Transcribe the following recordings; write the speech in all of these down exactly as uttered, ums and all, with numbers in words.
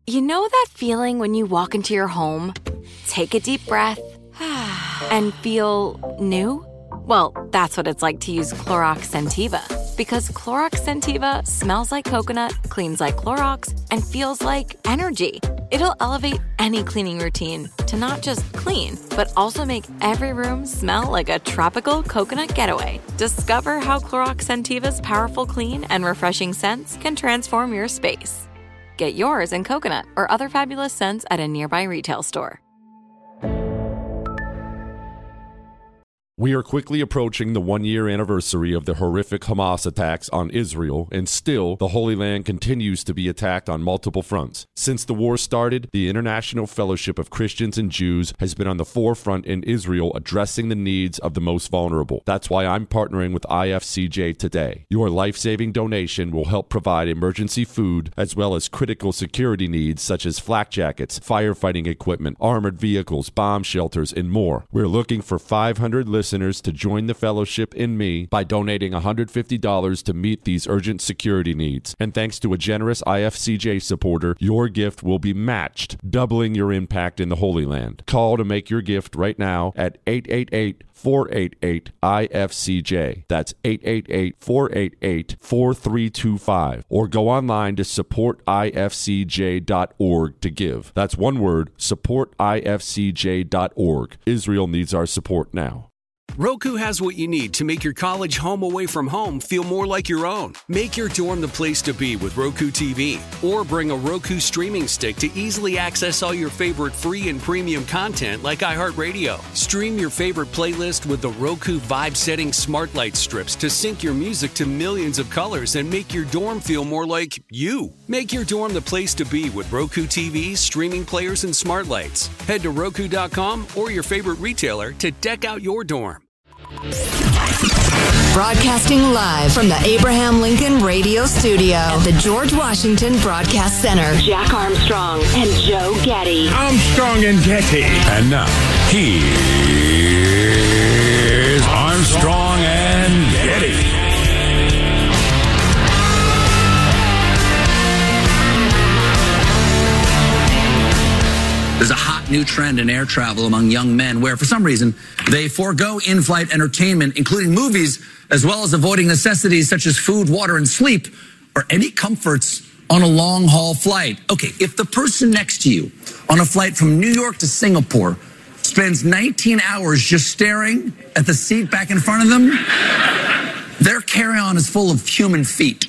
You know that feeling when you walk into your home, take a deep breath, and feel new? Well, that's what it's like to use Clorox Scentiva. Because Clorox Scentiva smells like coconut, cleans like Clorox, and feels like energy. It'll elevate any cleaning routine to not just clean, but also make every room smell like a tropical coconut getaway. Discover how Clorox Scentiva's powerful clean and refreshing scents can transform your space. Get yours in coconut or other fabulous scents at a nearby retail store. We are quickly approaching the one-year anniversary of the horrific Hamas attacks on Israel, and still, the Holy Land continues to be attacked on multiple fronts. Since the war started, the International Fellowship of Christians and Jews has been on the forefront in Israel addressing the needs of the most vulnerable. That's why I'm partnering with I F C J today. Your life-saving donation will help provide emergency food as well as critical security needs such as flak jackets, firefighting equipment, armored vehicles, bomb shelters, and more. We're looking for five hundred listeners listeners to join the fellowship in me by donating one hundred fifty dollars to meet these urgent security needs. And thanks to a generous I F C J supporter, your gift will be matched, doubling your impact in the Holy Land. Call to make your gift right now at eight eight eight, four eight eight, I F C J. That's eight eight eight, four eight eight, four three two five. Or go online to support I F C J dot org to give. That's one word, support I F C J dot org. Israel needs our support now. Roku has what you need to make your college home away from home feel more like your own. Make your dorm the place to be with Roku T V. Or bring a Roku streaming stick to easily access all your favorite free and premium content like iHeartRadio. Stream your favorite playlist with the Roku Vibe Setting Smart Light strips to sync your music to millions of colors and make your dorm feel more like you. Make your dorm the place to be with Roku T Vs, streaming players, and smart lights. Head to Roku dot com or your favorite retailer to deck out your dorm. Broadcasting live from the Abraham Lincoln Radio Studio at the George Washington Broadcast Center. Jack Armstrong and Joe Getty. Armstrong and Getty. And now, here's Armstrong and Getty. There's a hot new trend in air travel among young men where, for some reason, they forego in-flight entertainment, including movies, as well as avoiding necessities such as food, water, and sleep, or any comforts on a long-haul flight. Okay, if the person next to you on a flight from New York to Singapore spends nineteen hours just staring at the seat back in front of them, their carry-on is full of human feet.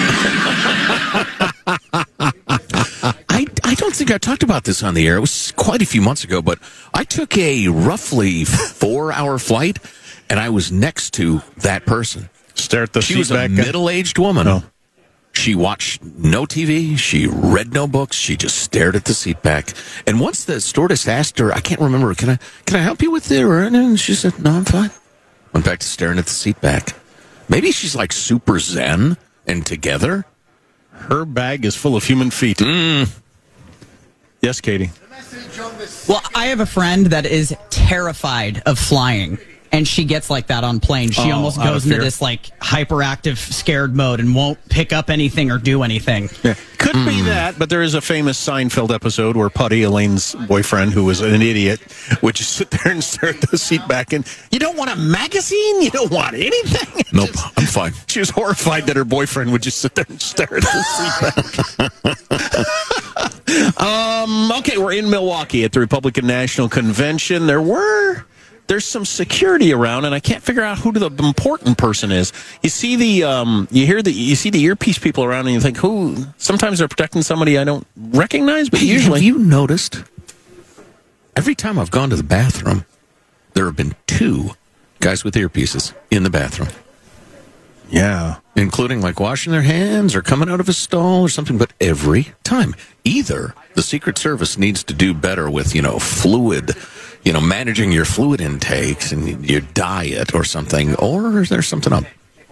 I, I don't think I talked about this on the air. It was quite a few months ago, but I took a roughly four-hour flight, and I was next to that person. Stare at the she seat was back a middle-aged woman. Oh. She watched no T V. She read no books. She just stared at the seat back. And once the stewardess asked her, I can't remember, can I can I help you with it? And she said, no, I'm fine. Went back to staring at the seat back. Maybe she's like super zen and together. Her bag is full of human feet. Mm. Yes, Katie. Well, I have a friend that is terrified of flying, and she gets like that on planes. She Oh, almost out of goes into fear. this like hyperactive, scared mode and won't pick up anything or do anything. Yeah. Could be that, but there is a famous Seinfeld episode where Putty, Elaine's boyfriend, who was an idiot, would just sit there and stare at the seat back, and you don't want a magazine? You don't want anything? Nope, I'm fine. She was horrified that her boyfriend would just sit there and stare at the seat back. um, okay, we're in Milwaukee at the Republican National Convention. There were... There's some security around, and I can't figure out who the important person is. You see the, um, you hear the, you see the earpiece people around, and you think, who? Sometimes they're protecting somebody I don't recognize, but Hey, usually, have you noticed? Every time I've gone to the bathroom, there have been two guys with earpieces in the bathroom. yeah, Including like washing their hands or coming out of a stall or something, but every time. Either the Secret Service needs to do better with, you know, fluid, you know, managing your fluid intakes and your diet or something, or is there something up?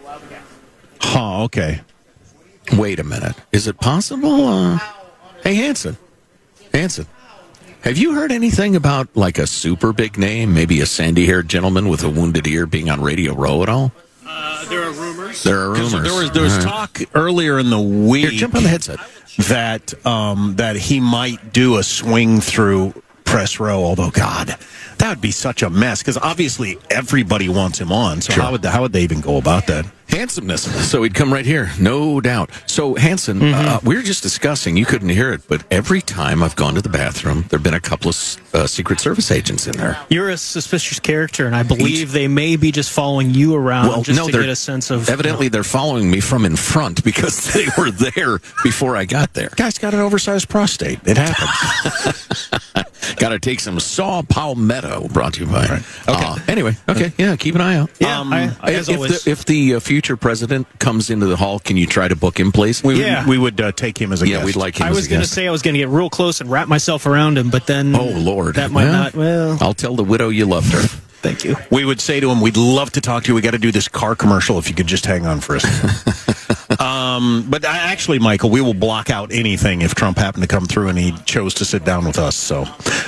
huh? Okay. Wait a minute. Is it possible? Uh, hey, Hanson. Hanson. Have you heard anything about like a super big name, maybe a sandy-haired gentleman with a wounded ear being on Radio Row at all? Uh, there are rumors. There are rumors. There was there was All right. talk earlier in the week. Here, jump on the headset. that um, that he might do a swing through press row, although, God, that would be such a mess, because obviously everybody wants him on, so Sure. how would, how would they even go about that? Handsomeness. So he'd come right here, no doubt. So, Hanson, mm-hmm. uh, we were just discussing, you couldn't hear it, but every time I've gone to the bathroom, there have been a couple of uh, Secret Service agents in there. You're a suspicious character, and I believe they may be just following you around well, just no, to get a sense of... Evidently, you know. they're following me from in front because they were there before I got there. Guy's got an oversized prostate. It happens. Got to take some saw palmetto, brought to you by. Right. Okay. Uh, anyway, okay, yeah, keep an eye out. Yeah, um, I, I, as if, always. the, if the uh, future president comes into the hall, can you try to book him, please? We, Yeah. we would uh, take him as a yeah, guest. we'd like him I as was a going to guest. say I was going to get real close and wrap myself around him, but then... Oh, Lord. That might Well, not... Well, I'll tell the widow you loved her. thank you. We would say to him, we'd love to talk to you. We got to do this car commercial if you could just hang on for a second. um, but I, actually, Michael, we will block out anything if Trump happened to come through and he chose to sit down with us. So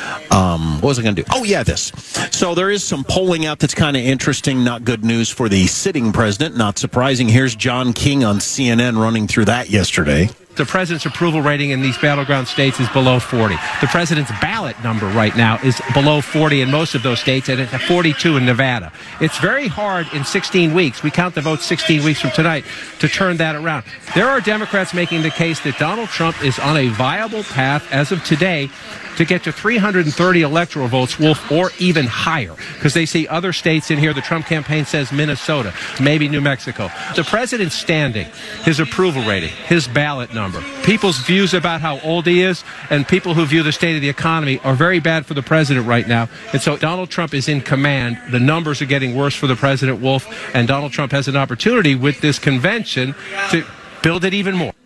um, what was I going to do? Oh, yeah, this. So there is some polling out that's kind of interesting. Not good news for the sitting president. Not surprising. Here's John King on C N N running through that yesterday. The president's approval rating in these battleground states is below forty. The president's ballot number right now is below forty in most of those states, and it's at forty-two in Nevada. It's very hard in sixteen weeks, we count the votes sixteen weeks from tonight, to turn that around. There are Democrats making the case that Donald Trump is on a viable path as of today to get to three hundred thirty electoral votes, Wolf, or even higher, because they see other states in here. The Trump campaign says Minnesota, maybe New Mexico. The president's standing, his approval rating, his ballot number, people's views about how old he is, and people who view the state of the economy are very bad for the president right now. And so Donald Trump is in command. The numbers are getting worse for the president, Wolf, and Donald Trump has an opportunity with this convention to build it even more.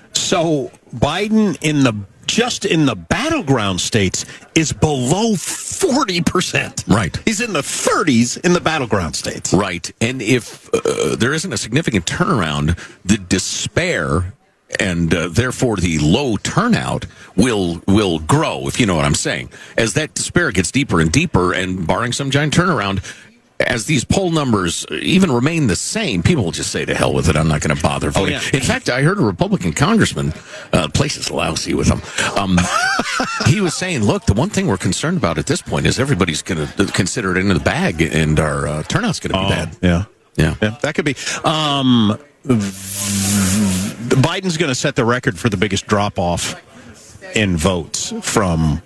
So Biden in the just in the battleground states is below forty percent. Right. He's in the thirties in the battleground states. Right. And if uh, there isn't a significant turnaround, the despair and uh, therefore the low turnout will will grow, if you know what I'm saying. As that despair gets deeper and deeper, and barring some giant turnaround, as these poll numbers even remain the same, people will just say, to hell with it, I'm not going to bother voting. Oh, yeah. In fact, I heard a Republican congressman, uh, the place is lousy with him, um, he was saying, look, the one thing we're concerned about at this point is everybody's going to consider it into the bag, and our uh, turnout's going to be Oh, bad. yeah. Yeah. Yeah, that could be. Um, Biden's going to set the record for the biggest drop-off in votes from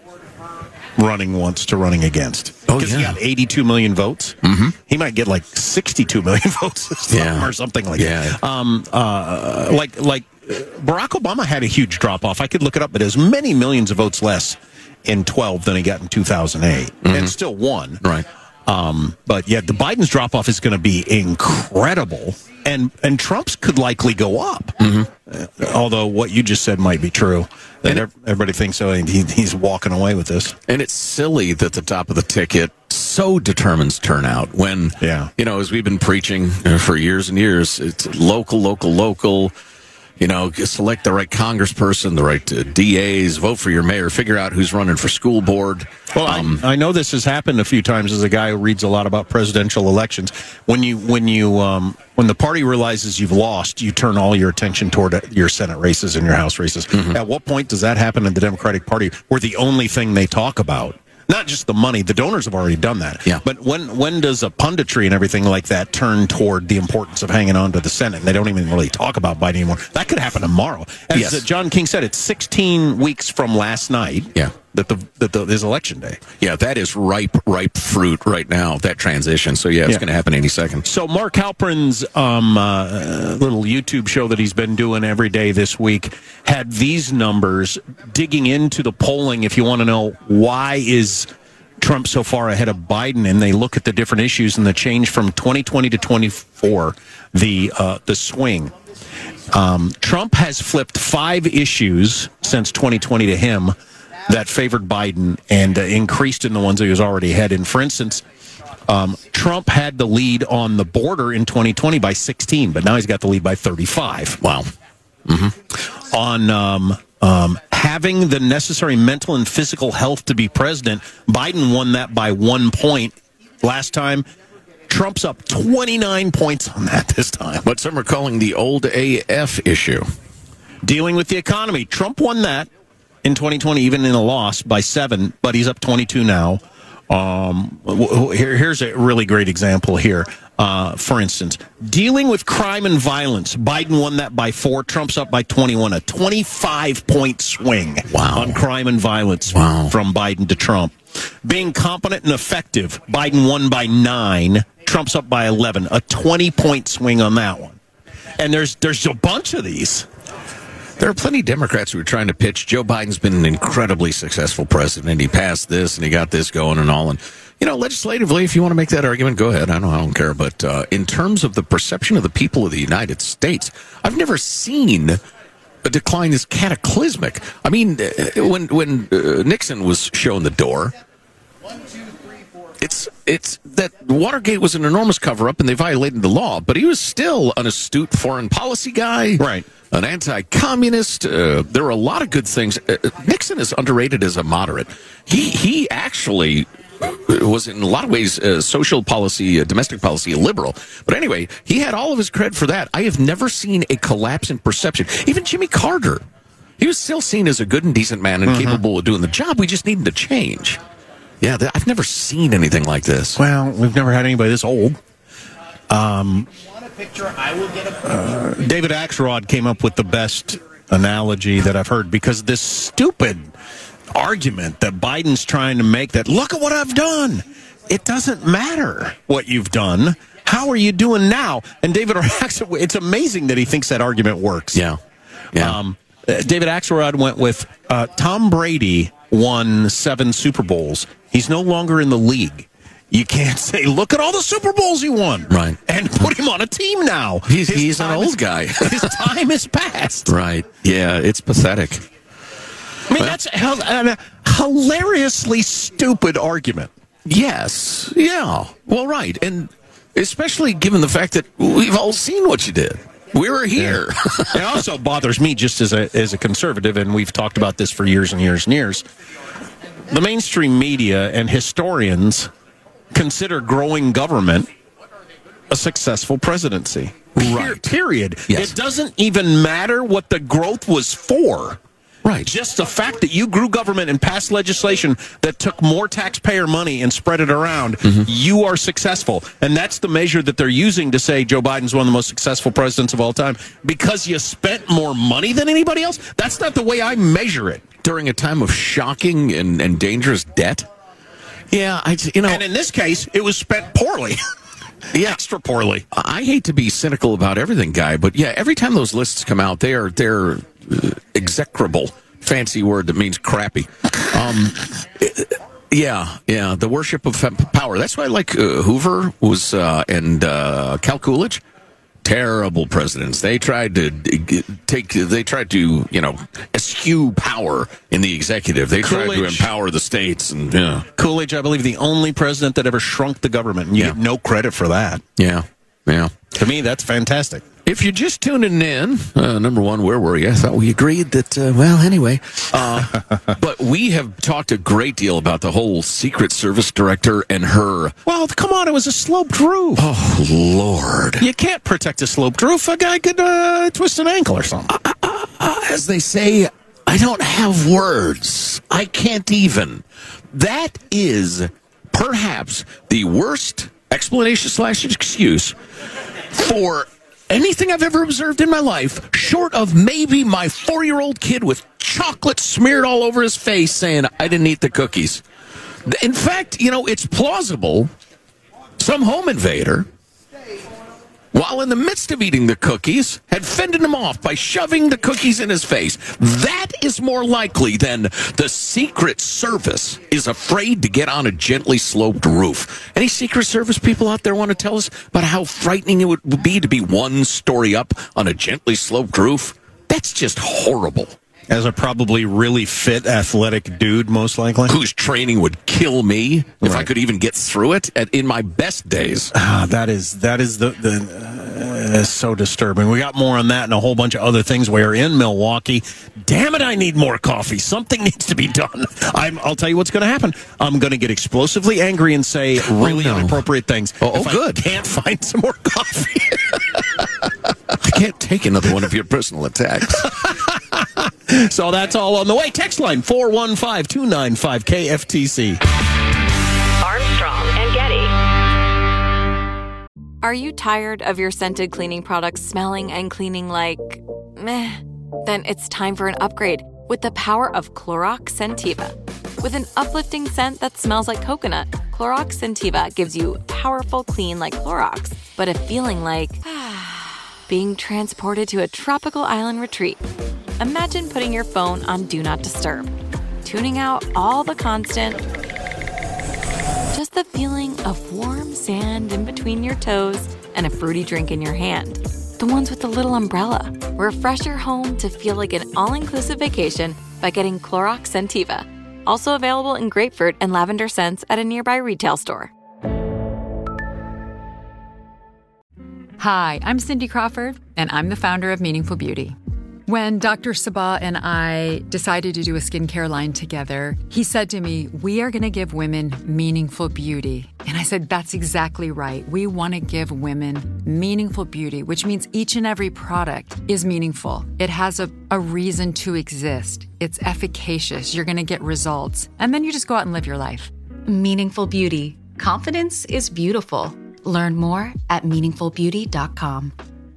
running once to running against. Oh, Because yeah. he got eighty-two million votes. Mm-hmm. He might get like sixty-two million votes Yeah. or something like Yeah. that. Um, uh, like, like uh, Barack Obama had a huge drop-off. I could look it up, but it was many millions of votes less in twelve than he got in two thousand eight. Mm-hmm. And still won. Right. Um, but yeah, the Biden's drop off is going to be incredible, and and Trump's could likely go up. Mm-hmm. Uh, although what you just said might be true, that And- everybody thinks so, and he, he's walking away with this. And it's silly that the top of the ticket so determines turnout when, Yeah. you know, as we've been preaching uh, for years and years, it's local, local, local. You know, select the right congressperson, the right uh, D As, vote for your mayor, figure out who's running for school board. Well, Um, I, I know this has happened a few times as a guy who reads a lot about presidential elections. When you when you um, when the party realizes you've lost, you turn all your attention toward uh, your Senate races and your House races. Mm-hmm. At what point does that happen in the Democratic Party, where the only thing they talk about? Not just the money, the donors have already done that. Yeah. But when when does a punditry and everything like that turn toward the importance of hanging on to the Senate? And they don't even really talk about Biden anymore. That could happen tomorrow. As Yes. uh, John King said, it's sixteen weeks from last night. Yeah. That the that the is election day. yeah, that is ripe, ripe fruit right now, that transition. So, yeah, it's Yeah. going to happen any second. So Mark Halperin's um, uh, little YouTube show that he's been doing every day this week had these numbers digging into the polling. If you want to know why is Trump so far ahead of Biden, and they look at the different issues and the change from twenty twenty to twenty-four, the uh, the swing. Um, Trump has flipped five issues since twenty twenty to him that favored Biden and uh, increased in the ones that he was already ahead in. For instance, um, Trump had the lead on the border in twenty twenty by sixteen, but now he's got the lead by thirty-five. Wow. Mm-hmm. On um, um, having the necessary mental and physical health to be president, Biden won that by one point last time. Trump's up twenty-nine points on that this time. But some are calling the old A F issue. Dealing with the economy. Trump won that in twenty twenty, even in a loss by seven, but he's up twenty-two now. Um, here, here's a really great example here. Uh, for instance, dealing with crime and violence. Biden won that by four. Trump's up by twenty-one. A twenty-five point swing wow. on crime and violence wow. from Biden to Trump. Being competent and effective. Biden won by nine. Trump's up by eleven. A twenty point swing on that one. And there's there's a bunch of these. There are plenty of Democrats who are trying to pitch Joe Biden's been an incredibly successful president. He passed this and he got this going and all. And, you know, legislatively, if you want to make that argument, go ahead. I don't, I don't care. But uh, in terms of the perception of the people of the United States, I've never seen a decline as cataclysmic. I mean, when, when uh, Nixon was shown the door, It's it's that Watergate was an enormous cover-up and they violated the law, but he was still an astute foreign policy guy, right? An anti-communist. Uh, there were a lot of good things. Uh, Nixon is underrated as a moderate. He he actually was in a lot of ways uh, social policy, uh, domestic policy, a liberal. But anyway, he had all of his credit for that. I have never seen a collapse in perception. Even Jimmy Carter, he was still seen as a good and decent man and mm-hmm. capable of doing the job. We just needed to change. Yeah, th- I've never seen anything like this. Well, we've never had anybody this old. Um, uh, David Axelrod came up with the best analogy that I've heard, because this stupid argument that Biden's trying to make that, look at what I've done. It doesn't matter what you've done. How are you doing now? And David Axelrod, it's amazing that he thinks that argument works. Yeah. yeah. Um, David Axelrod went with uh, Tom Brady won seven Super Bowls. He's no longer in the league. You can't say, look at all the Super Bowls he won. Right. And put him on a team now. He's, he's an old is, guy. His time is past. Right. Yeah, it's pathetic. I mean, well, that's a, a hilariously stupid argument. Yes. Yeah. Well, right. And especially given the fact that we've all seen what you did. We were here. Yeah. It also bothers me just as a as a conservative, and we've talked about this for years and years and years. The mainstream media and historians consider growing government a successful presidency. Right. Period. Yes. It doesn't even matter what the growth was for. Right. Just the fact that you grew government and passed legislation that took more taxpayer money and spread it around, mm-hmm. you are successful. And that's the measure that they're using to say Joe Biden's one of the most successful presidents of all time. Because you spent more money than anybody else? That's not the way I measure it. During a time of shocking and, and dangerous debt? Yeah, I, you know. And in this case, it was spent poorly. Yeah, extra poorly. I hate to be cynical about everything, Guy, but yeah, every time those lists come out, they are they're uh, execrable. Fancy word that means crappy. Um, yeah, yeah, the worship of power. That's why I like uh, Hoover was uh, and uh, Cal Coolidge. Terrible presidents. They tried to take. They tried to, you know, eschew power in the executive. They Coolidge, tried to empower the states. And yeah, Coolidge, I believe, the only president that ever shrunk the government. And you yeah. get no credit for that. Yeah, yeah. To me, that's fantastic. If you're just tuning in, uh, number one, where were you? I thought we agreed that, uh, well, anyway. Uh, but we have talked a great deal about the whole Secret Service director and her. Well, come on, it was a sloped roof. Oh, Lord. You can't protect a sloped roof. A guy could uh, twist an ankle or something. Uh, uh, uh, as they say, I don't have words. I can't even. That is perhaps the worst explanation slash excuse for anything I've ever observed in my life, short of maybe my four-year-old kid with chocolate smeared all over his face saying, I didn't eat the cookies. In fact, you know, it's plausible some home invader, while in the midst of eating the cookies, had fended him off by shoving the cookies in his face. That is more likely than the Secret Service is afraid to get on a gently sloped roof. Any Secret Service people out there want to tell us about how frightening it would be to be one story up on a gently sloped roof? That's just horrible. As a probably really fit, athletic dude, most likely. Whose training would kill me if right. I could even get through it at, in my best days. Ah, that is that is the, the uh, so disturbing. We got more on that and a whole bunch of other things. We're in Milwaukee. Damn it, I need more coffee. Something needs to be done. I'm, I'll tell you what's going to happen. I'm going to get explosively angry and say really oh, no. inappropriate things. Oh, oh if good. I can't find some more coffee. I can't take another one of your personal attacks. So that's all on the way. Text line four one five, two nine five, K F T C. Armstrong and Getty. Are you tired of your scented cleaning products smelling and cleaning like meh? Then it's time for an upgrade with the power of Clorox Scentiva. With an uplifting scent that smells like coconut, Clorox Scentiva gives you powerful clean like Clorox, but a feeling like being transported to a tropical island retreat. Imagine putting your phone on Do Not Disturb, tuning out all the constant, just the feeling of warm sand in between your toes and a fruity drink in your hand. The ones with the little umbrella. Refresh your home to feel like an all-inclusive vacation by getting Clorox Scentiva. Also available in grapefruit and lavender scents at a nearby retail store. Hi, I'm Cindy Crawford, and I'm the founder of Meaningful Beauty. When Doctor Sabah and I decided to do a skincare line together, he said to me, we are going to give women meaningful beauty. And I said, that's exactly right. We want to give women meaningful beauty, which means each and every product is meaningful. It has a, a reason to exist. It's efficacious. You're going to get results. And then you just go out and live your life. Meaningful Beauty. Confidence is beautiful. Learn more at meaningful beauty dot com.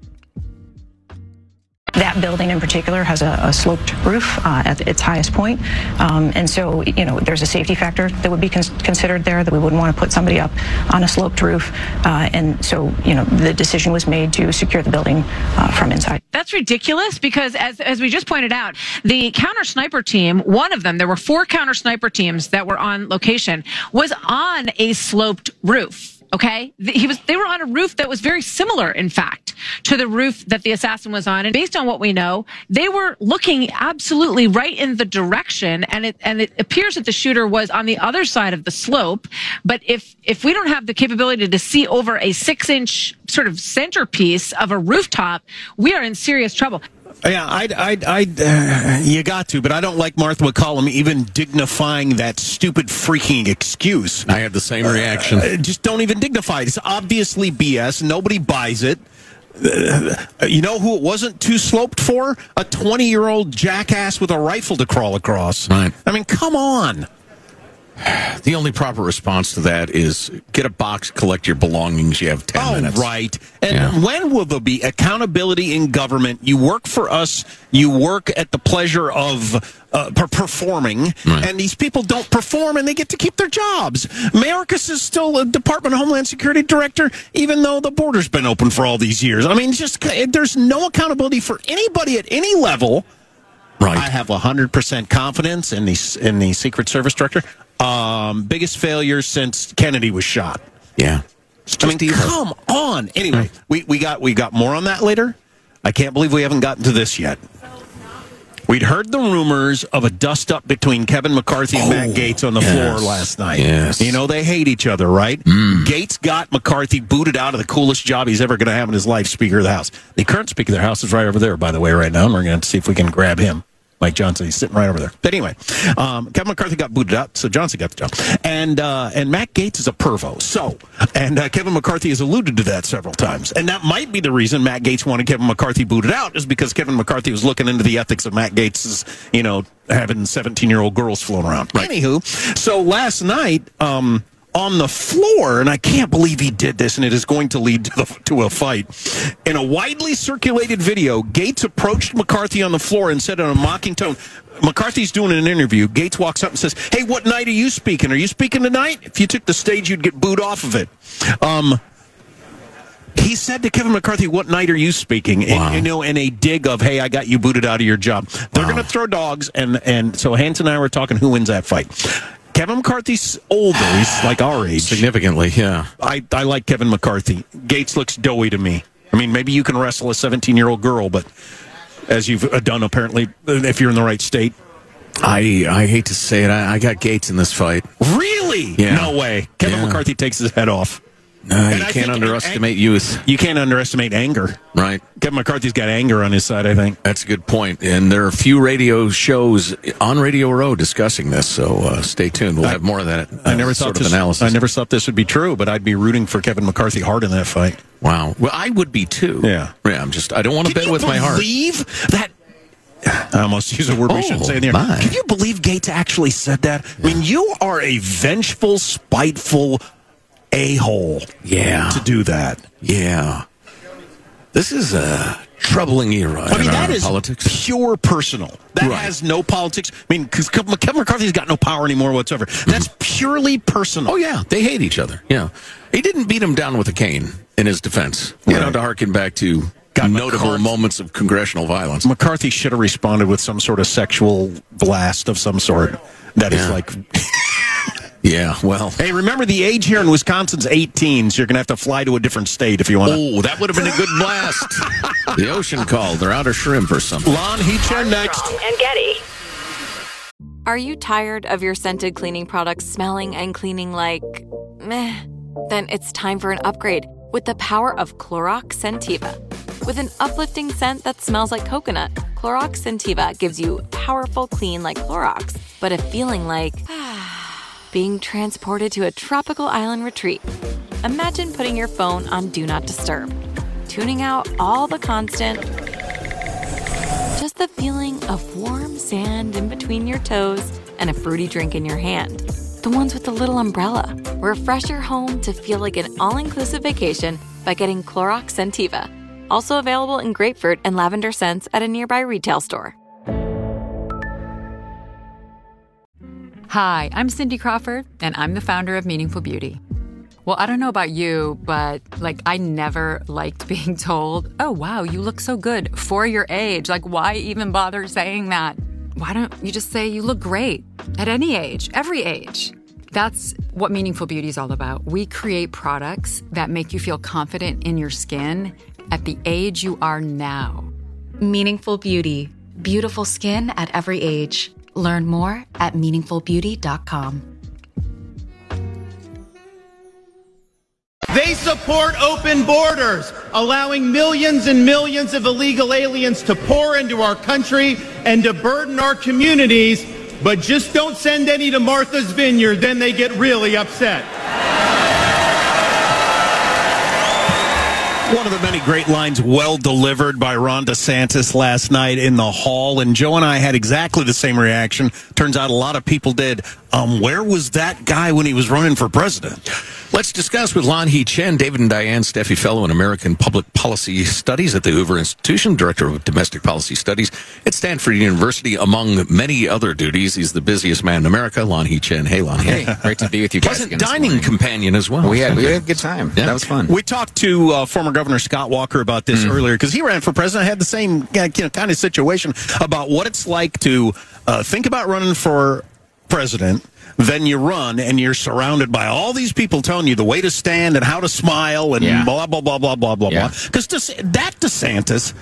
That building in particular has a, a sloped roof uh, at its highest point. Um, and so, you know, there's a safety factor that would be cons- considered there, that we wouldn't want to put somebody up on a sloped roof. Uh, and so, you know, the decision was made to secure the building uh, from inside. That's ridiculous because, as as we just pointed out, the counter sniper team, one of them, there were four counter sniper teams that were on location, was on a sloped roof. Okay, he was. They were on a roof that was very similar, in fact, to the roof that the assassin was on. And based on what we know, they were looking absolutely right in the direction. And it and it appears that the shooter was on the other side of the slope. But if if we don't have the capability to see over a six-inch sort of centerpiece of a rooftop, we are in serious trouble. Yeah, I, I, I, uh, you got to, but I don't like Martha McCollum even dignifying that stupid freaking excuse. I had the same reaction. Uh, just don't even dignify it. It's obviously B S. Nobody buys it. Uh, you know who it wasn't too sloped for? A twenty-year-old jackass with a rifle to crawl across. Right. I mean, come on. The only proper response to that is get a box, collect your belongings. You have ten oh, minutes. Right. And yeah. when will there be accountability in government? You work for us. You work at the pleasure of uh, per- performing. Right. And these people don't perform, and they get to keep their jobs. Mayorkas is still a Department of Homeland Security director, even though the border's been open for all these years. I mean, just there's no accountability for anybody at any level. Right. I have one hundred percent confidence in the, in the Secret Service director. Um, biggest failure since Kennedy was shot. Yeah. I mean, come on. Anyway, we, we got we got more on that later. I can't believe we haven't gotten to this yet. We'd heard the rumors of a dust-up between Kevin McCarthy and oh, Matt Gaetz on the yes, floor last night. Yes. You know, they hate each other, right? Mm. Gaetz got McCarthy booted out of the coolest job he's ever going to have in his life, Speaker of the House. The current Speaker of the House is right over there, by the way, right now, and we're going to see if we can grab him. Mike Johnson, he's sitting right over there. But anyway, um, Kevin McCarthy got booted out, so Johnson got the job. And uh, and Matt Gaetz is a pervo. So, and uh, Kevin McCarthy has alluded to that several times. And that might be the reason Matt Gaetz wanted Kevin McCarthy booted out, is because Kevin McCarthy was looking into the ethics of Matt Gaetz's, you know, having seventeen-year-old girls flown around. Right. Anywho, so last night, um, on the floor, and I can't believe he did this, and it is going to lead to, the, to a fight. In a widely circulated video, Gaetz approached McCarthy on the floor and said in a mocking tone, McCarthy's doing an interview. Gaetz walks up and says, hey, what night are you speaking? Are you speaking tonight? If you took the stage, you'd get booed off of it. Um... He said to Kevin McCarthy, what night are you speaking? Wow. And, you know, in a dig of, hey, I got you booted out of your job. They're wow. going to throw dogs, and, and so Hans and I were talking who wins that fight. Kevin McCarthy's older. He's like our age. Significantly, yeah. I, I like Kevin McCarthy. Gaetz looks doughy to me. I mean, maybe you can wrestle a seventeen-year-old girl, but as you've done apparently, if you're in the right state. I I hate to say it, I, I got Gaetz in this fight. Really? Yeah. No way. Kevin yeah. McCarthy takes his head off. No, you I can't think underestimate ang- youth. You can't underestimate anger. Right. Kevin McCarthy's got anger on his side, I think. That's a good point. And there are a few radio shows on Radio Row discussing this, so uh, stay tuned. We'll I, have more of that uh, I never sort thought of this, analysis. I never thought this would be true, but I'd be rooting for Kevin McCarthy hard in that fight. Wow. Well, I would be too. Yeah. Yeah, I'm just, I don't want to bet with my heart. Can you believe that? I almost use a word we Oh, shouldn't say in here. my. Can you believe Gates actually said that? I mean, you are a vengeful, spiteful a-hole. Yeah. To do that. Yeah. This is a troubling era I mean, in that our is politics. pure personal. That Right. has no politics. I mean, because Kevin McCarthy's got no power anymore whatsoever. That's purely personal. Oh, yeah. They hate each other. Yeah. He didn't beat him down with a cane in his defense. You Right. know, to harken back to God, notable McCarthy- moments of congressional violence. McCarthy should have responded with some sort of sexual blast of some sort. That is Yeah. like... Yeah, well. Hey, remember the age here in Wisconsin's eighteen, so you're going to have to fly to a different state if you want to. Oh, that would have been a good blast. The ocean called. They're out of shrimp or something. Lon Hechen next. And Getty. Are you tired of your scented cleaning products smelling and cleaning like meh? Then it's time for an upgrade with the power of Clorox Scentiva. With an uplifting scent that smells like coconut, Clorox Scentiva gives you powerful clean like Clorox, but a feeling like being transported to a tropical island retreat. Imagine putting your phone on Do Not Disturb, tuning out all the constant, just the feeling of warm sand in between your toes and a fruity drink in your hand. The ones with the little umbrella. Refresh your home to feel like an all-inclusive vacation by getting Clorox Scentiva. Also available in grapefruit and lavender scents at a nearby retail store. Hi, I'm Cindy Crawford, and I'm the founder of Meaningful Beauty. Well, I don't know about you, but like I never liked being told, oh, wow, you look so good for your age. Like, why even bother saying that? Why don't you just say you look great at any age, every age? That's what Meaningful Beauty is all about. We create products that make you feel confident in your skin at the age you are now. Meaningful Beauty. Beautiful skin at every age. Learn more at meaningful beauty dot com. They support open borders, allowing millions and millions of illegal aliens to pour into our country and to burden our communities, but just don't send any to Martha's Vineyard, then they get really upset. One of the many great lines well delivered by Ron DeSantis last night in the hall, and Joe and I had exactly the same reaction. Turns out a lot of people did. Um, where was that guy when he was running for president? Let's discuss with Lon Hechen, David and Diane Steffi Fellow in American Public Policy Studies at the Hoover Institution, Director of Domestic Policy Studies at Stanford University, among many other duties. He's the busiest man in America, Lon Hechen. Hey, Lon. Hey, great to be with you guys Pleasant again this dining morning. companion as well. We had, we had a good time. Yeah. That was fun. We talked to uh, former Governor Scott Walker about this Mm. earlier because he ran for president. Had the same you know, kind of situation about what it's like to uh, think about running for president. Then you run and you're surrounded by all these people telling you the way to stand and how to smile and Yeah. blah, blah, blah, blah, blah, blah, Yeah. blah. Because that DeSantis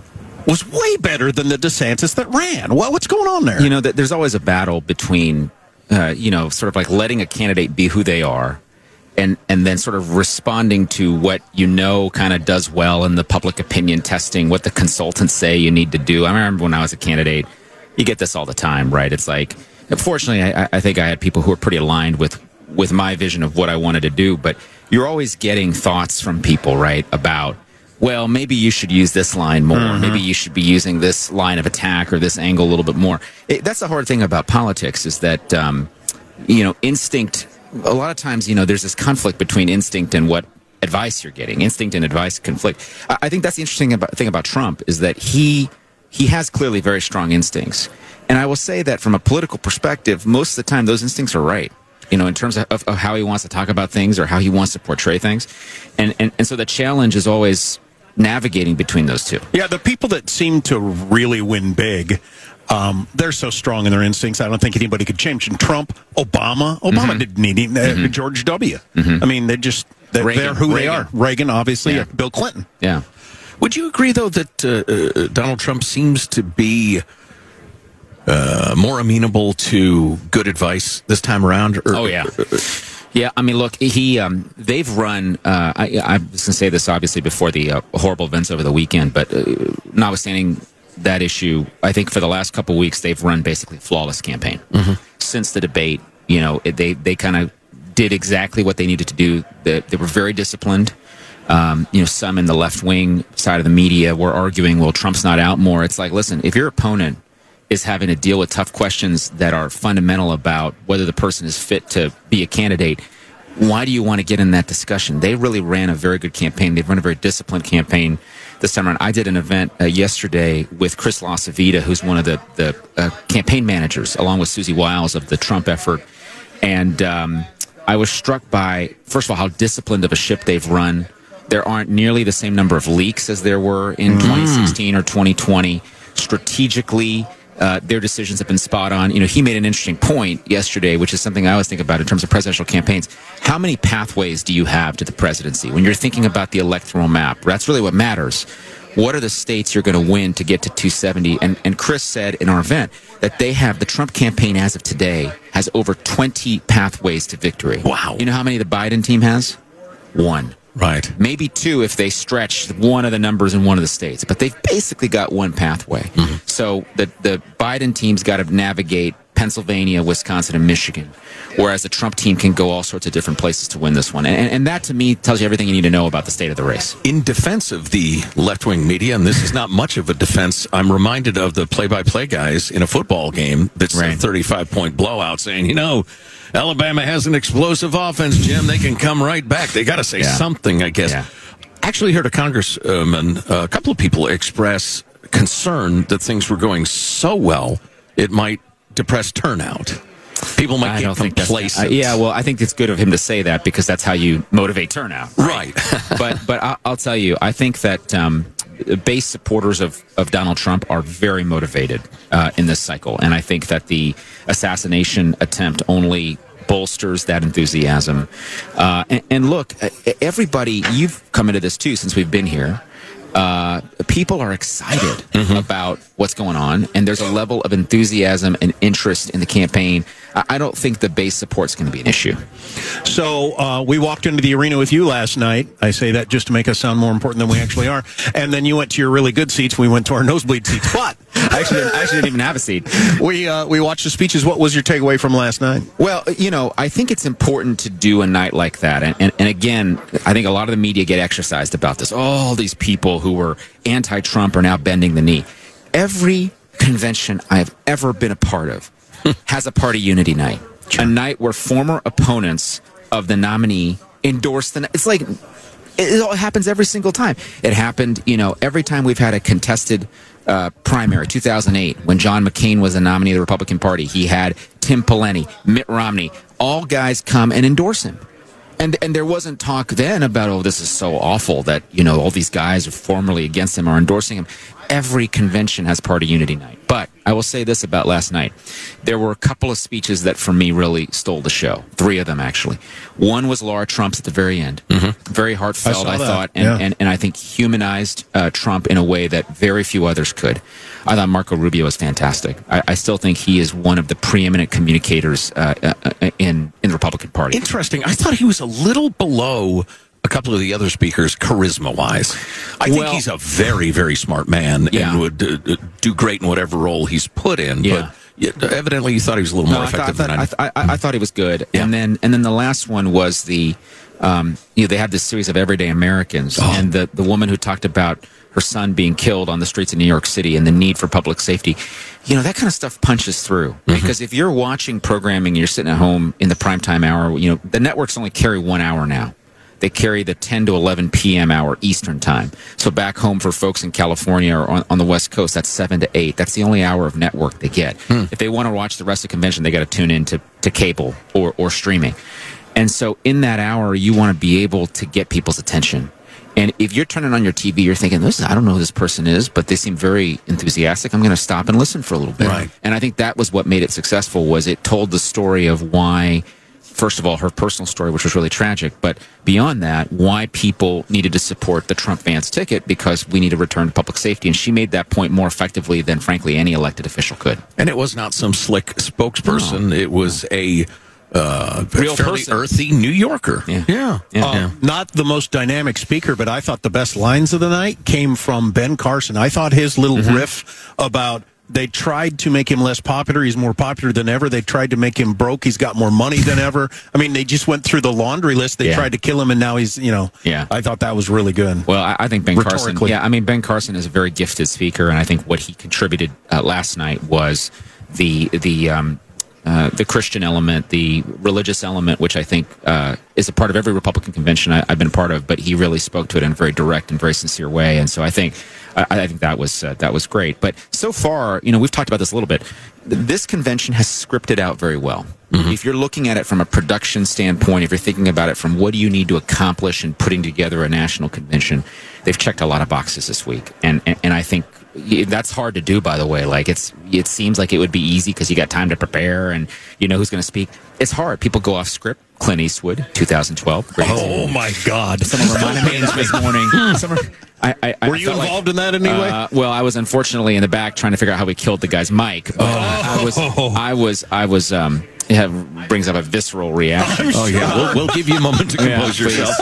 was way better than the DeSantis that ran. Well, what's going on there? You know, that there's always a battle between, uh, you know, sort of like letting a candidate be who they are and, and then sort of responding to what you know kind of does well in the public opinion testing, what the consultants say you need to do. I remember when I was a candidate, you get this all the time, right? It's like, fortunately, I, I think I had people who were pretty aligned with, with my vision of what I wanted to do, but you're always getting thoughts from people, right, about, well, maybe you should use this line more. Mm-hmm. Maybe you should be using this line of attack or this angle a little bit more. It, that's the hard thing about politics is that, um, you know, instinct, a lot of times, you know, there's this conflict between instinct and what advice you're getting. Instinct and advice conflict. I, I think that's the interesting about, thing about Trump is that he he has clearly very strong instincts. And I will say that from a political perspective, most of the time those instincts are right, you know, in terms of, of, of how he wants to talk about things or how he wants to portray things. And, and, and so the challenge is always navigating between those two. Yeah, the people that seem to really win big, um, they're so strong in their instincts, I don't think anybody could change. And Trump, Obama, Obama Mm-hmm. didn't need him. Uh, Mm-hmm. George W. Mm-hmm. I mean, they just, they're, Reagan, they're who Reagan. they are. Reagan, obviously, Yeah. uh, Bill Clinton. Yeah. Would you agree, though, that uh, uh, Donald Trump seems to be uh, more amenable to good advice this time around? Or, Oh, yeah. Yeah, I mean, look, he um, they've run. Uh, I, I was going to say this obviously before the uh, horrible events over the weekend, but uh, notwithstanding that issue, I think for the last couple of weeks they've run basically a flawless campaign. Mm-hmm. Since the debate, you know, it, they they kind of did exactly what they needed to do. They, they were very disciplined. Um, you know, some in the left wing side of the media were arguing, well, Trump's not out more. It's like, listen, if your opponent is having to deal with tough questions that are fundamental about whether the person is fit to be a candidate, why do you want to get in that discussion? They really ran a very good campaign. They've run a very disciplined campaign this time around. I did an event uh, yesterday with Chris LaCivita, who's one of the, the uh, campaign managers, along with Susie Wiles of the Trump effort. And um, I was struck by, first of all, how disciplined of a ship they've run. There aren't nearly the same number of leaks as there were in mm. twenty sixteen or twenty twenty. Strategically, Uh, their decisions have been spot on. You know, he made an interesting point yesterday, which is something I always think about in terms of presidential campaigns. How many pathways do you have to the presidency? When you're thinking about the electoral map, that's really what matters. What are the states you're going to win to get to two seventy? And, and Chris said in our event that they have, the Trump campaign as of today has over twenty pathways to victory. Wow. You know how many the Biden team has? One. Right. Maybe two if they stretch one of the numbers in one of the states. But they've basically got one pathway. Mm-hmm. So the, the Biden team's got to navigate Pennsylvania, Wisconsin, and Michigan, whereas the Trump team can go all sorts of different places to win this one. And, and that, to me, tells you everything you need to know about the state of the race. In defense of the left-wing media, and this is not much of a defense, I'm reminded of the play-by-play guys in a football game that's right. a thirty-five point blowout saying, you know, Alabama has an explosive offense, Jim. They can come right back. They got to say yeah. something, I guess. Yeah. Actually heard a congressman, uh, a couple of people express concern that things were going so well, it might depress turnout. People might I get complacent. Uh, yeah, well, I think it's good of him to say that because that's how you motivate turnout. Right. right. but but I'll, I'll tell you, I think that um, base supporters of, of Donald Trump are very motivated uh, in this cycle. And I think that the assassination attempt only bolsters that enthusiasm. Uh, and, and look, everybody, you've come into this too since we've been here. Uh, people are excited mm-hmm. about what's going on, and there's a level of enthusiasm and interest in the campaign. I, I don't think the base support's going to be an issue. So uh, we walked into the arena with you last night. I say that just to make us sound more important than we actually are. And then you went to your really good seats. We went to our nosebleed seats. But I actually, didn't, I actually didn't even have a seat. We uh, we watched the speeches. What was your takeaway from last night? Well, you know, I think it's important to do a night like that. And, and, and again, I think a lot of the media get exercised about this. All these people who were anti-Trump are now bending the knee. Every convention I have ever been a part of has a party unity night. Sure. A night where former opponents of the nominee endorse the... It's like... It all happens every single time. It happened, you know, every time we've had a contested uh, primary, two thousand eight, when John McCain was the nominee of the Republican Party. He had Tim Pawlenty, Mitt Romney. All guys come and endorse him. And and there wasn't talk then about, oh, this is so awful that, you know, all these guys are formerly against him are endorsing him. Every convention has party unity night. But I will say this about last night. There were a couple of speeches that, for me, really stole the show. Three of them, actually. One was Laura Trump's at the very end. Mm-hmm. Very heartfelt, I, I thought, and, yeah. and, and I think humanized uh, Trump in a way that very few others could. I thought Marco Rubio was fantastic. I, I still think he is one of the preeminent communicators uh, uh, in, in the Republican Party. Interesting. I thought he was a little below a couple of the other speakers, charisma-wise. I think well, he's a very, very smart man yeah. and would uh, do great in whatever role he's put in. Yeah. But evidently, you thought he was a little no, more I effective thought, than I, I. th- I, I, I thought he was good. Yeah. And then, and then the last one was the, um, you know, they have this series of Everyday Americans, oh. and the the woman who talked about her son being killed on the streets of New York City and the need for public safety. You know, that kind of stuff punches through. Mm-hmm. Because if you're watching programming and you're sitting at home in the primetime hour, you know, the networks only carry one hour now. They carry the ten to eleven p.m. hour Eastern time. So back home for folks in California or on, on the West Coast, that's seven to eight. That's the only hour of network they get. Hmm. If they want to watch the rest of the convention, they got to tune in to, to cable or, or streaming. And so in that hour, you want to be able to get people's attention. And if you're turning on your T V, you're thinking, "Listen, I don't know who this person is, but they seem very enthusiastic. I'm going to stop and listen for a little bit." Right. And I think that was what made it successful, was it told the story of why, first of all, her personal story, which was really tragic, but beyond that, why people needed to support the Trump-Vance ticket, because we need to return to public safety. And she made that point more effectively than, frankly, any elected official could. And it was not some slick spokesperson. No. It was a uh, Real fairly person. earthy New Yorker. Yeah. Yeah. Yeah. Uh, Yeah. Not the most dynamic speaker, but I thought the best lines of the night came from Ben Carson. I thought his little Mm-hmm. riff about they tried to make him less popular. He's more popular than ever. They tried to make him broke. He's got more money than ever. I mean, they just went through the laundry list. They Yeah. tried to kill him, and now he's, you know, Yeah. I thought that was really good. Well, I, I think Ben Carson. Rhetorically. Yeah, I mean Ben Carson is a very gifted speaker, and I think what he contributed uh, last night was the the um, uh, the Christian element, the religious element, which I think uh, is a part of every Republican convention I, I've been a part of. But he really spoke to it in a very direct and very sincere way, and so I think I, I think that was uh, that was great. But so far, you know, we've talked about this a little bit. This convention has scripted out very well. Mm-hmm. If you're looking at it from a production standpoint, if you're thinking about it from what do you need to accomplish in putting together a national convention, they've checked a lot of boxes this week, and and, and I think that's hard to do. By the way, like it's it seems like it would be easy because you got time to prepare and you know who's going to speak. It's hard. People go off script. Clint Eastwood, two thousand twelve. Great Oh example. my God! Someone reminded me of this this morning. Someone, I, I, I Were you felt involved like, in that in any way? Uh, well, I was unfortunately in the back trying to figure out how we killed the guy's mic. But Oh. I was, I was, I was. Um, it have, brings up a visceral reaction. Oh, yeah. We'll, we'll give you a moment to compose Yeah, yourself.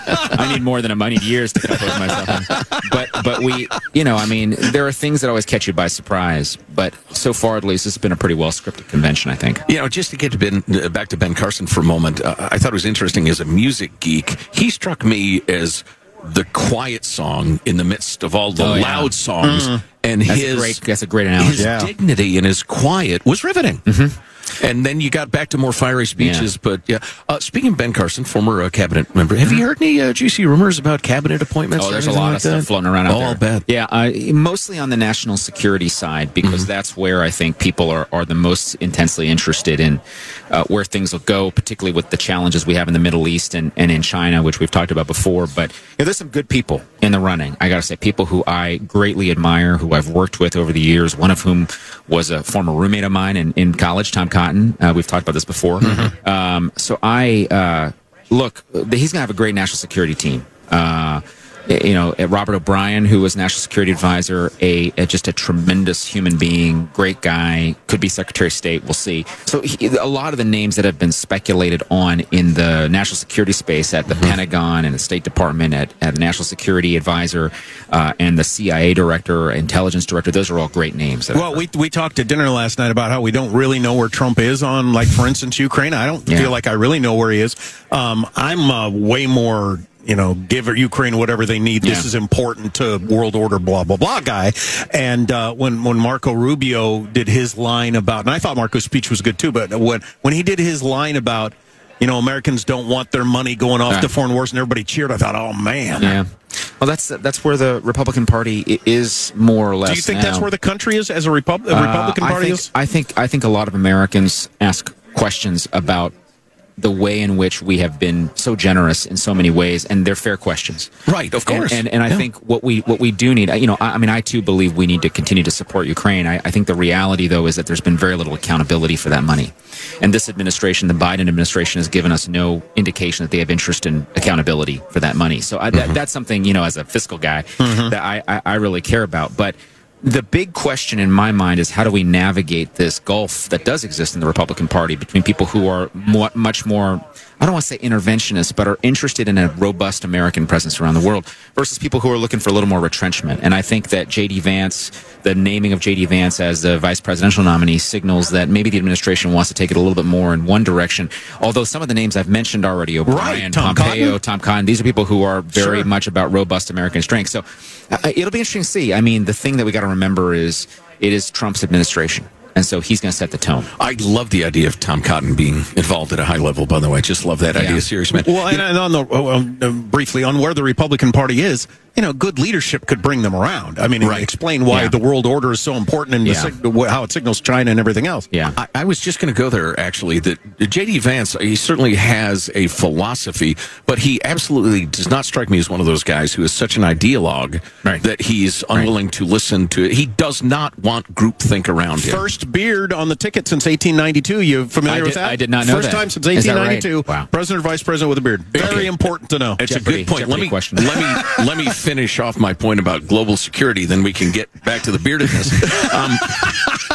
I need more than a money years to compose myself. But but we, you know, I mean, there are things that always catch you by surprise. But so far, at least, this has been a pretty well scripted convention, I think. You know, just to get to Ben, uh, back to Ben Carson for a moment, uh, I thought it was interesting as a music geek. He struck me as the quiet song in the midst of all the Oh, yeah. loud songs, Mm. and That's a his great- that's a great analogy. His Yeah. dignity and his quiet was riveting. Mm-hmm. And then you got back to more fiery speeches. Yeah. But yeah, uh, speaking of Ben Carson, former uh, cabinet member, have you heard any uh, juicy rumors about cabinet appointments? Oh, or there's a anything lot like of stuff that? floating around out oh, there. I'll bet. Yeah, uh, mostly on the national security side, because that's where I think people are, are the most intensely interested in uh, where things will go, particularly with the challenges we have in the Middle East and, and in China, which we've talked about before. But you know, there's some good people in the running. I got to say, people who I greatly admire, who I've worked with over the years, one of whom was a former roommate of mine in, in college, Tom Cotton. Uh, we've talked about this before. Mm-hmm. Um, so I, uh, look, he's going to have a great national security team. Uh, you know, Robert O'Brien, who was national security advisor, a, a just a tremendous human being, great guy, could be Secretary of State. We'll see. So he, a lot of the names that have been speculated on in the national security space at the mm-hmm. Pentagon and the State Department, at, at the National Security Advisor uh, and the C I A director, intelligence director, those are all great names. That Well, we we talked at dinner last night about how we don't really know where Trump is on, like, for instance, Ukraine. I don't Yeah. feel like I really know where he is. Um, I'm uh, way more, you know, give Ukraine whatever they need. This Yeah. is important to world order, blah, blah, blah guy. And uh, when, when Marco Rubio did his line about, and I thought Marco's speech was good too, but when, when he did his line about, you know, Americans don't want their money going off Yeah. to foreign wars and everybody cheered, I thought, oh, man. Yeah. Well, that's that's where the Republican Party i- is more or less. Do you think now. that's where the country is as a, Repub- a Uh, Republican I Party think, is? I think I think a lot of Americans ask questions about the way in which we have been so generous in so many ways, and they're fair questions. Right, of course. And and, and I Yeah. think what we what we do need, you know, I, I mean, I too believe we need to continue to support Ukraine. I, I think the reality, though, is that there's been very little accountability for that money, and this administration, the Biden administration, has given us no indication that they have interest in accountability for that money. So I, that, Mm-hmm. that's something, you know, as a fiscal guy, that I, I I really care about, but. The big question in my mind is how do we navigate this gulf that does exist in the Republican Party between people who are more, much more, I don't want to say interventionists, but are interested in a robust American presence around the world versus people who are looking for a little more retrenchment. And I think that J D Vance, the naming of J D Vance as the vice presidential nominee signals that maybe the administration wants to take it a little bit more in one direction. Although some of the names I've mentioned already, O'Brien, Right, Tom Pompeo, Cotton. Tom Cotton, these are people who are very Sure. much about robust American strength. So uh, it'll be interesting to see. I mean, the thing that we got to remember is it is Trump's administration. And so he's going to set the tone. I love the idea of Tom Cotton being involved at a high level, by the way. I just love that idea, Yeah. serious man. Well, and, and on the uh, uh, briefly on where the Republican Party is, you know, good leadership could bring them around. I mean, Right. explain why Yeah. the world order is so important and the Yeah. sig- how it signals China and everything else. Yeah. I, I was just going to go there, actually, that J D Vance, he certainly has a philosophy, but he absolutely does not strike me as one of those guys who is such an ideologue Right. that he's unwilling to listen to it. He does not want groupthink around him. First beard on the ticket since eighteen ninety-two. You familiar I with did- that? I did not know First that. time since Is that eighteen right? ninety-two. Wow. President or vice president with a beard. Very Okay. important to know. It's Jeopardy- a good point. Let Jeopardy me question. let me let me finish off my point about global security. Then we can get back to the beardedness. Um,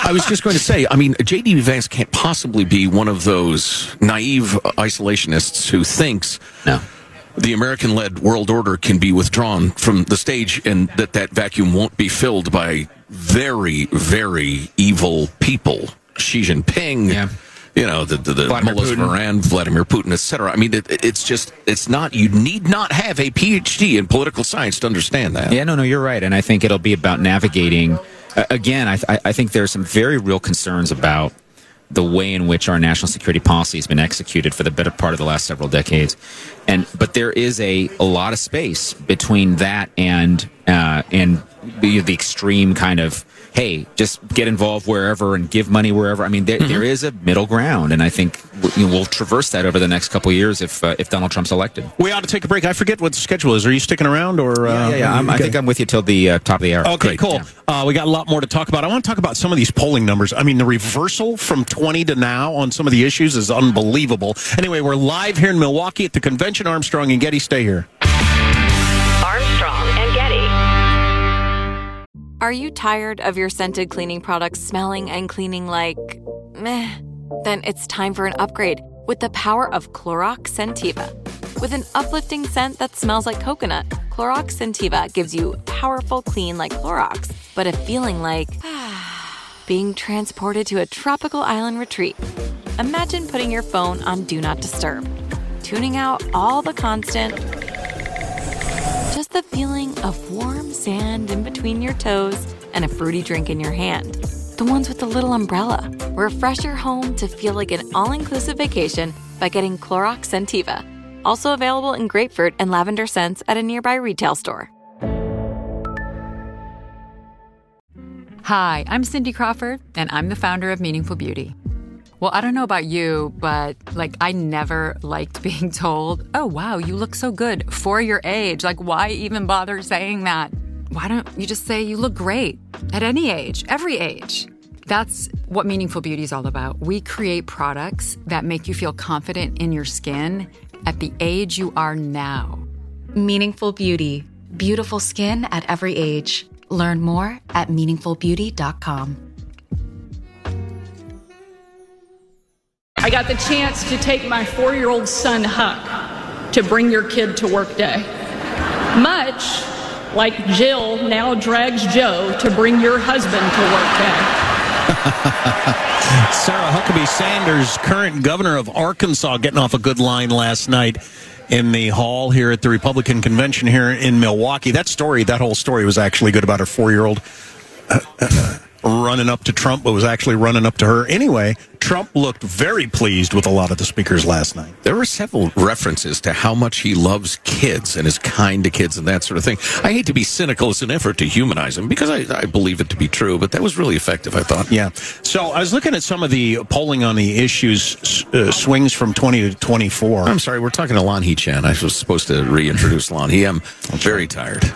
I was just going to say, I mean, J D. Vance can't possibly be one of those naive isolationists who thinks no. the American-led world order can be withdrawn from the stage and that that vacuum won't be filled by very, very evil people. Xi Jinping, yeah. you know, the, the, the Vladimir mullahs of Putin. Iran, Vladimir Putin, et cetera. I mean, it, it's just, it's not, you need not have a P H D in political science to understand that. Yeah, no, no, you're right. And I think it'll be about navigating. Uh, again, I, th- I think there are some very real concerns about the way in which our national security policy has been executed for the better part of the last several decades. And but there is a, a lot of space between that and uh, and the, the extreme kind of, hey, just get involved wherever and give money wherever. I mean, there, mm-hmm. there is a middle ground, and I think you know, we'll traverse that over the next couple of years if uh, if Donald Trump's elected. We ought to take a break. I forget what the schedule is. Are you sticking around? Or uh, yeah, yeah, yeah. I'm, I think I'm with you till the uh, top of the hour. Okay, Great. cool. Yeah. Uh, we got a lot more to talk about. I want to talk about some of these polling numbers. I mean, the reversal from twenty to now on some of the issues is unbelievable. Anyway, we're live here in Milwaukee at the convention. Armstrong and Getty, stay here. Armstrong and Getty. Are you tired of your scented cleaning products smelling and cleaning like meh? Then it's time for an upgrade with the power of Clorox Scentiva. With an uplifting scent that smells like coconut, Clorox Scentiva gives you powerful clean like Clorox, but a feeling like being transported to a tropical island retreat. Imagine putting your phone on Do Not Disturb, tuning out all the constant, just the feeling of warm sand in between your toes and a fruity drink in your hand. The ones with the little umbrella. Refresh your home to feel like an all-inclusive vacation by getting Clorox Scentiva. Also available in grapefruit and lavender scents at a nearby retail store. Hi, I'm Cindy Crawford, and I'm the founder of Meaningful Beauty. Well, I don't know about you, but, like, I never liked being told, oh, wow, you look so good for your age. Like, why even bother saying that? Why don't you just say you look great at any age, every age? That's what Meaningful Beauty is all about. We create products that make you feel confident in your skin at the age you are now. Meaningful Beauty. Beautiful skin at every age. Learn more at meaningful beauty dot com. I got the chance to take my four-year-old son, Huck, to bring your kid to work day. Much like Jill now drags Joe to bring your husband to work day. Sarah Huckabee Sanders, current governor of Arkansas, getting off a good line last night in the hall here at the Republican convention here in Milwaukee. That story, that whole story was actually good about her four-year-old uh, uh, running up to Trump, but was actually running up to her. Anyway, Trump looked very pleased with a lot of the speakers last night. There were several references to how much he loves kids and is kind to kids and that sort of thing. I hate to be cynical as an effort to humanize him because I, I believe it to be true, but that was really effective, I thought. Yeah. So I was looking at some of the polling on the issues, uh, swings from twenty to twenty-four. I'm sorry, we're talking to Lan He-chan. I was supposed to reintroduce Lan He. I'm very tired.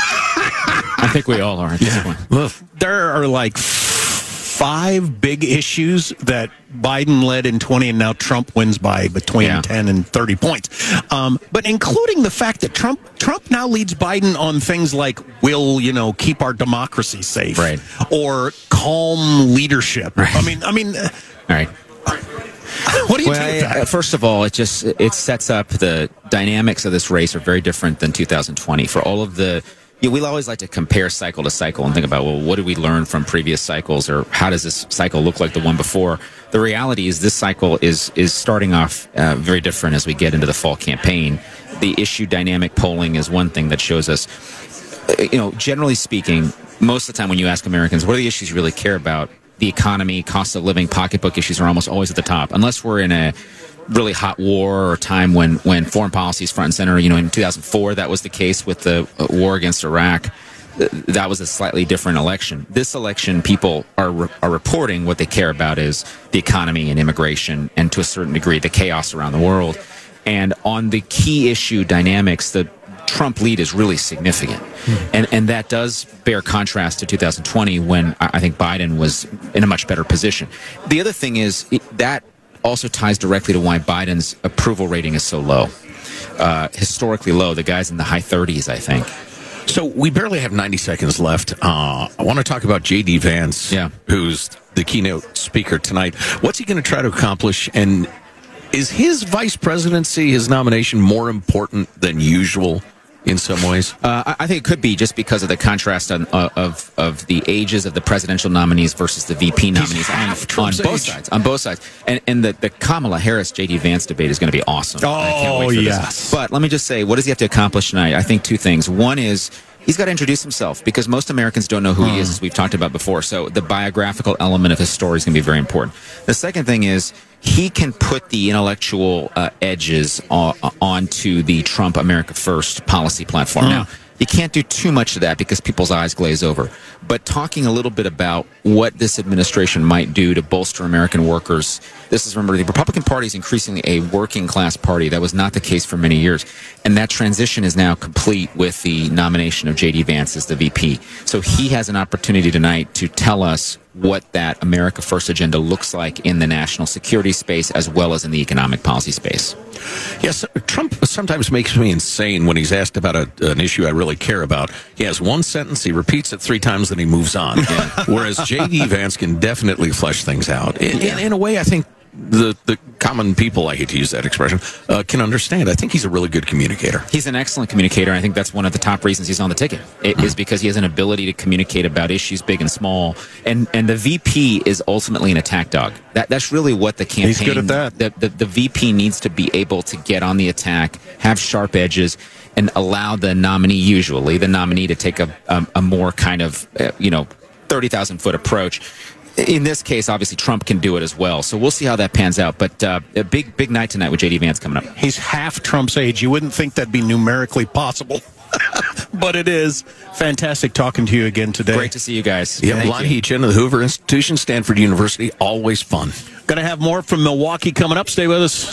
I think we all are at this point. Look, there are like five big issues that Biden led in twenty, and now Trump wins by between yeah. ten and thirty points. Um, but including the fact that Trump Trump now leads Biden on things like will, you know, keep our democracy safe, right, or calm leadership. Right. I mean, I mean, uh, all right. What do you well, think of that? I, first of all, it just it sets up the dynamics of this race are very different than two thousand twenty. For all of the You know, we'll always like to compare cycle to cycle and think about, well, what did we learn from previous cycles, or how does this cycle look like the one before? The reality is this cycle is is starting off uh, very different as we get into the fall campaign. The issue dynamic polling is one thing that shows us, uh, you know, generally speaking, most of the time when you ask Americans, what are the issues you really care about? The economy, cost of living, pocketbook issues are almost always at the top, unless we're in a really hot war or time when, when foreign policy is front and center. You know, in two thousand four, that was the case with the war against Iraq. That was a slightly different election. This election, people are re- are reporting what they care about is the economy and immigration, and to a certain degree, the chaos around the world. And on the key issue dynamics, the Trump lead is really significant. Hmm. And and that does bear contrast to two thousand twenty, when I think Biden was in a much better position. The other thing is it, that also ties directly to why Biden's approval rating is so low, uh, historically low. The guy's in the high thirties, I think. So we barely have ninety seconds left. Uh, I want to talk about J D. Vance, yeah. who's the keynote speaker tonight. What's he going to try to accomplish? And is his vice presidency, his nomination, more important than usual in some ways? Uh, I I think it could be just because of the contrast on, uh, of of the ages of the presidential nominees versus the V P nominees on, on both age. sides. On both sides, and and the, the Kamala Harris J D Vance debate is going to be awesome. Oh I can't wait for yes. this. But let me just say, what does he have to accomplish tonight? I think two things. One is he's got to introduce himself because most Americans don't know who he is, as we've talked about before. So the biographical element of his story is going to be very important. The second thing is he can put the intellectual uh, edges uh, onto the Trump America First policy platform. Mm. Now, you can't do too much of that because people's eyes glaze over. But talking a little bit about what this administration might do to bolster American workers. This is, remember, the Republican Party is increasingly a working class party. That was not the case for many years. And that transition is now complete with the nomination of J D Vance as the V P. So he has an opportunity tonight to tell us what that America First agenda looks like in the national security space as well as in the economic policy space. Yes, Trump sometimes makes me insane when he's asked about a, an issue I really care about. He has one sentence, he repeats it three times, then he moves on. Yeah. Whereas J D Vance can definitely flesh things out. In, in, in a way, I think the the common people, I hate to use that expression, uh, can understand. I think he's a really good communicator. He's an excellent communicator. I think that's one of the top reasons he's on the ticket. It is because he has an ability to communicate about issues big and small. And and the V P is ultimately an attack dog. That that's really what the campaign. He's good at that. The, the, the V P needs to be able to get on the attack, have sharp edges, and allow the nominee, usually the nominee, to take a a, a more kind of uh, you know thirty thousand foot approach. In this case, obviously, Trump can do it as well. So we'll see how that pans out. But uh, a big, big night tonight with J D Vance coming up. He's half Trump's age. You wouldn't think that'd be numerically possible. But it is. Fantastic talking to you again today. Great to see you guys. Yeah, Lon Heechin of the Hoover Institution, Stanford University. Always fun. Going to have more from Milwaukee coming up. Stay with us.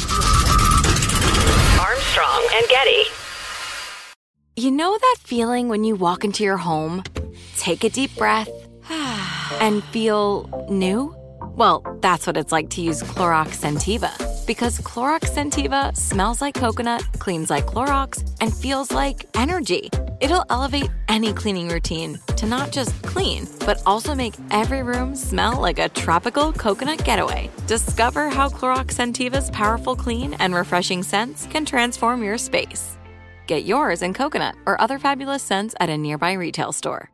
Armstrong and Getty. You know that feeling when you walk into your home, take a deep breath, and feel new? Well, that's what it's like to use Clorox Scentiva. Because Clorox Scentiva smells like coconut, cleans like Clorox, and feels like energy. It'll elevate any cleaning routine to not just clean, but also make every room smell like a tropical coconut getaway. Discover how Clorox Scentiva's powerful clean and refreshing scents can transform your space. Get yours in coconut or other fabulous scents at a nearby retail store.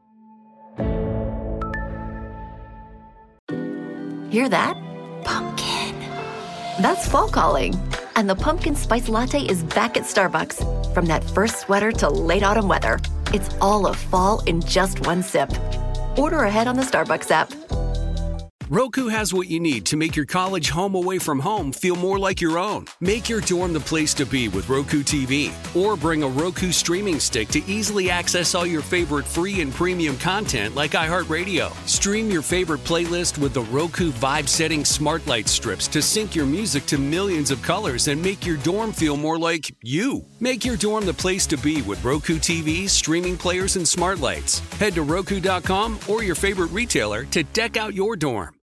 Hear that? Pumpkin. That's fall calling. And the pumpkin spice latte is back at Starbucks. From that first sweater to late autumn weather, it's all of fall in just one sip. Order ahead on the Starbucks app. Roku has what you need to make your college home away from home feel more like your own. Make your dorm the place to be with Roku T V. Or bring a Roku streaming stick to easily access all your favorite free and premium content like iHeartRadio. Stream your favorite playlist with the Roku Vibe Setting Smart Light strips to sync your music to millions of colors and make your dorm feel more like you. Make your dorm the place to be with Roku T Vs, streaming players, and smart lights. Head to Roku dot com or your favorite retailer to deck out your dorm.